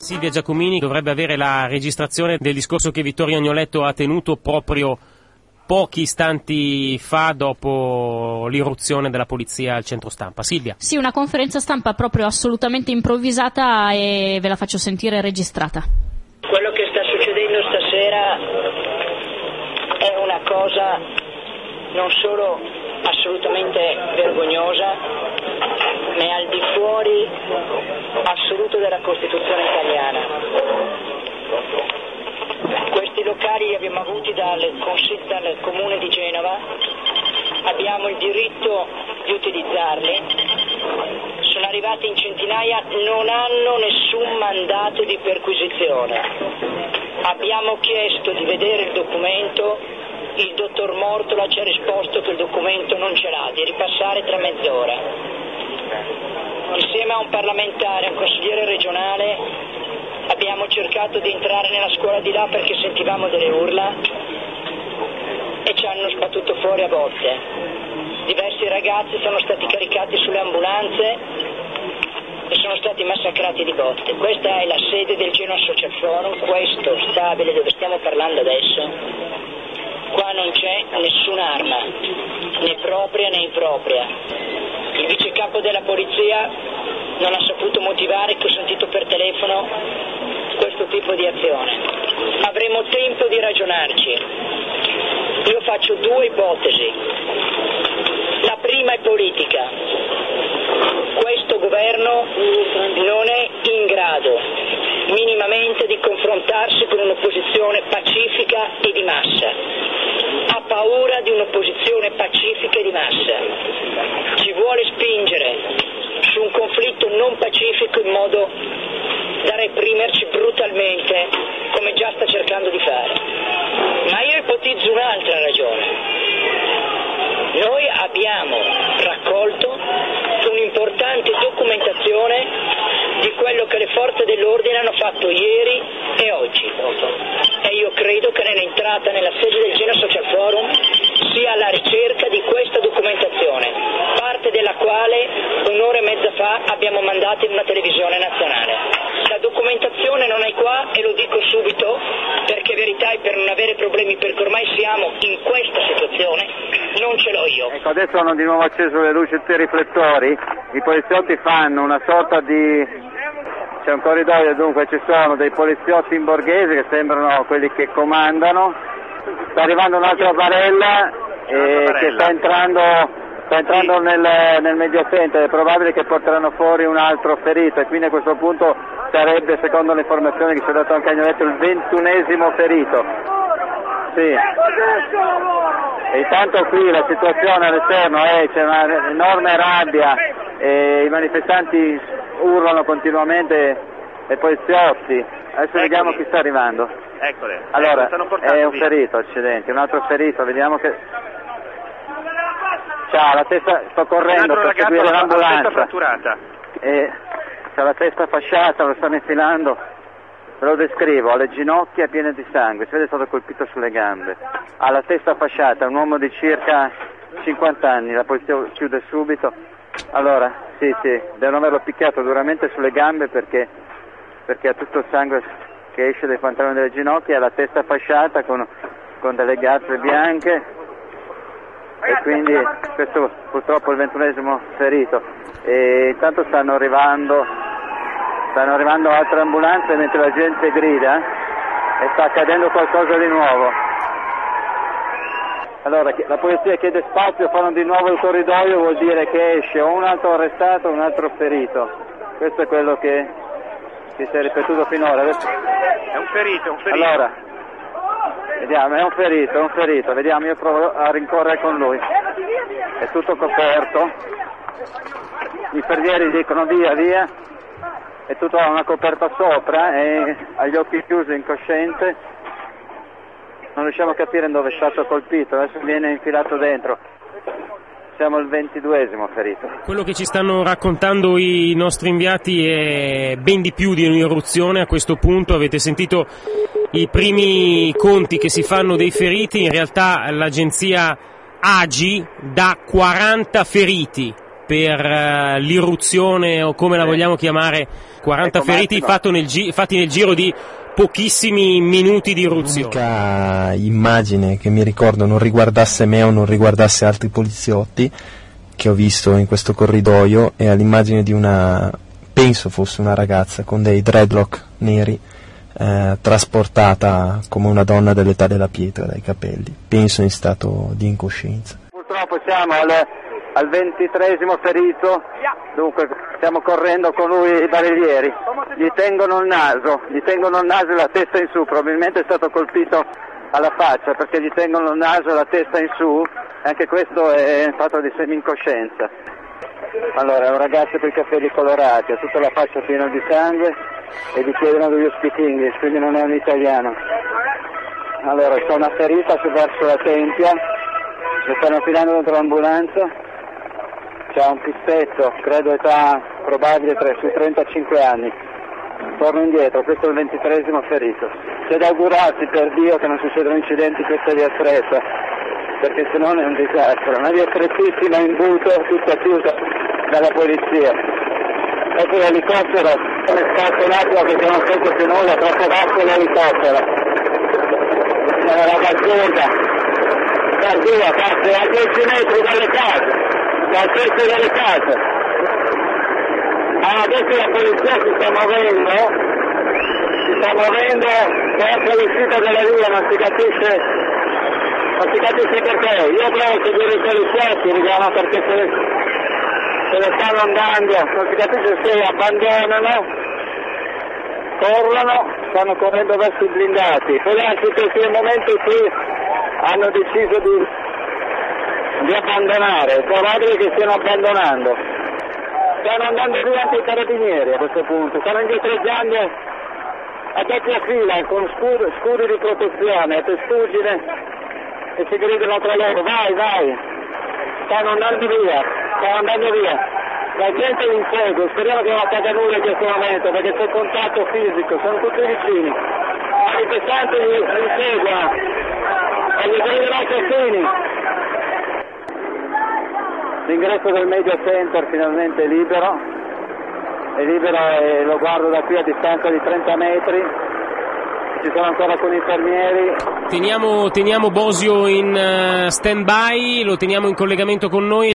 Silvia Giacomini dovrebbe avere la registrazione del discorso che Vittorio Agnoletto ha tenuto proprio pochi istanti fa dopo l'irruzione della polizia al centro stampa. Silvia. Sì, una conferenza stampa proprio assolutamente improvvisata e ve la faccio sentire registrata. Quello che sta succedendo stasera è una cosa non solo assolutamente vergognosa, ma è al di fuori assoluto della Costituzione italiana. Questi locali li abbiamo avuti dal Comune di Genova, abbiamo il diritto di utilizzarli, sono arrivati in centinaia, non hanno nessun mandato di perquisizione. Abbiamo chiesto di vedere il documento, il dottor Mortola ci ha risposto che il documento non ce l'ha, di ripassare tra mezz'ora. Insieme a un parlamentare, un consigliere regionale, abbiamo cercato di entrare nella scuola di là perché sentivamo delle urla e ci hanno sbattuto fuori a botte. Diversi ragazzi sono stati caricati sulle ambulanze e sono stati massacrati di botte. Questa è la sede del Genoa Social Forum, questo stabile dove stiamo parlando adesso. Qua non c'è nessun'arma, né propria né impropria. Il vicecapo della polizia non ha saputo motivare, che ho sentito per telefono, questo tipo di azione. Avremo tempo di ragionarci. Io faccio due ipotesi. La prima è politica. Questo governo non è in grado minimamente di confrontarsi con un'opposizione pacifica e di massa. Ha paura di un'opposizione pacifica e di massa. Ci vuole spingere su un conflitto non pacifico in modo da reprimerci brutalmente, come già sta cercando di fare. Ma io ipotizzo un'altra ragione. Noi abbiamo raccolto un'importante documentazione di quello che le forze dell'ordine hanno fatto ieri e oggi. E io credo che nell'entrata nella sede del Genoa Social Forum sia alla ricerca di questa documentazione, parte della quale un'ora e mezza fa abbiamo mandato in una televisione nazionale. La documentazione non è qua e lo dico subito perché verità è per non avere problemi, perché ormai siamo in questa situazione, non ce l'ho io. Ecco, adesso hanno di nuovo acceso le luci e i riflettori, i poliziotti fanno una sorta di... C'è un corridoio, dunque ci sono dei poliziotti in borghese che sembrano quelli che comandano. Sta arrivando un'altra barella che sta entrando nel media center, è probabile che porteranno fuori un altro ferito e quindi a questo punto sarebbe, secondo le informazioni che ci ha dato anche Agnoletto, il 21esimo ferito. Sì. E intanto qui la situazione all'esterno c'è una enorme rabbia e i manifestanti urlano continuamente ai poliziotti. Adesso vediamo chi sta arrivando. Eccole. Allora, è un ferito, accidenti, un altro ferito, vediamo che... C'ha la testa, sto correndo per seguire l'ambulanza. La testa fratturata. C'ha la testa fasciata, lo stanno infilando. Ve lo descrivo, ha le ginocchia piene di sangue, si vede è stato colpito sulle gambe. Ha la testa fasciata, un uomo di circa 50 anni, la polizia chiude subito. Allora, sì, devono averlo picchiato duramente sulle gambe perché ha tutto il sangue che esce dai pantaloni delle ginocchia, ha la testa fasciata con delle gazze bianche e quindi questo purtroppo è il 21esimo ferito. E intanto stanno arrivando altre ambulanze mentre la gente grida e sta accadendo qualcosa di nuovo. Allora la polizia chiede spazio, fanno di nuovo il corridoio, vuol dire che esce o un altro arrestato o un altro ferito. Questo è quello che si è ripetuto finora. Adesso... È un ferito. Allora, vediamo, è un ferito, vediamo, io provo a rincorrere con lui. È tutto coperto, gli infermieri dicono via, è tutto una coperta sopra e ha gli occhi chiusi, incosciente. Non riusciamo a capire dove è stato colpito, adesso viene infilato dentro. Siamo il 22esimo ferito. Quello che ci stanno raccontando i nostri inviati è ben di più di un'irruzione a questo punto. Avete sentito i primi conti che si fanno dei feriti, in realtà l'agenzia AGI dà 40 feriti. per l'irruzione, o come la vogliamo chiamare, 40 feriti fatti nel giro di pochissimi minuti di irruzione. L'unica immagine che mi ricordo non riguardasse me o non riguardasse altri poliziotti che ho visto in questo corridoio è l'immagine di penso fosse una ragazza con dei dreadlock neri, trasportata come una donna dell'età della pietra dai capelli, penso in stato di incoscienza. Purtroppo siamo al 23esimo ferito, dunque stiamo correndo con lui i barellieri, gli tengono il naso e la testa in su, probabilmente è stato colpito alla faccia perché gli tengono il naso e la testa in su, anche questo è un fatto di semi-incoscienza. Allora, è un ragazzo con i capelli colorati, ha tutta la faccia piena di sangue e gli chiedono do you speak English, quindi non è un italiano. Allora, c'è una ferita verso la tempia, lo stanno filando dentro l'ambulanza, c'ha un pispetto, credo età probabile sui 35 anni. Torno indietro, questo è il 23esimo ferito. C'è da augurarsi per Dio che non succedano incidenti in questa via stretta, perché se no è un disastro. Una via strettissima in buco, tutta chiusa dalla polizia. Ecco l'elicottero, aspetta un attimo perché non sento più nulla, troppo basso l'elicottero. La barzelletta, parte a 10 metri dalle case, dal tetto delle case. Adesso la polizia si sta muovendo verso l'uscita della via, non si capisce perché. Io provo a seguire i poliziotti, vediamo perché se ne stanno andando, non si capisce se abbandonano, corrono, stanno correndo verso i blindati. Poi anche che sia il momento in cui hanno deciso di abbandonare, è probabile che stiano abbandonando. Stanno andando via anche i carabinieri a questo punto, stanno indietreggiando a doppia fila con scudi di protezione, a testuggine, e si gridano tra loro, vai, stanno andando via. La gente è in fuoco, speriamo che non accada nulla in questo momento, perché c'è contatto fisico, sono tutti vicini. I manifestanti li seguono, e gli prendono assassini. L'ingresso del media center finalmente è libero e lo guardo da qui a distanza di 30 metri, ci sono ancora alcuni infermieri. Teniamo Bosio in stand by, lo teniamo in collegamento con noi.